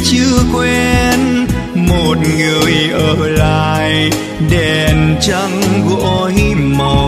chưa quen, một người ở lại đèn trăng gối màu.